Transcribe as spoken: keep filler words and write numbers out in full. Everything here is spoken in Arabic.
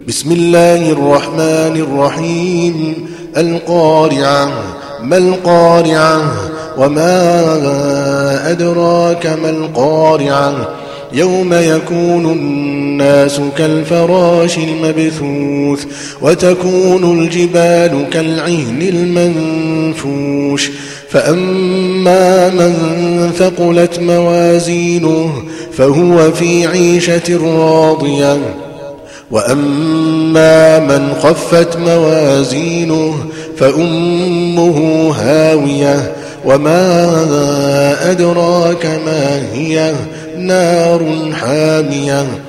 بسم الله الرحمن الرحيم. القارعة. ما القارعة؟ وما أدراك ما القارعة؟ يوم يكون الناس كالفراش المبثوث وتكون الجبال كالعهن المنفوش فأما من ثقلت موازينه فهو في عيشة راضية وأما من خفت موازينه فأمه هاوية وما أدراك ما هي؟ نار حامية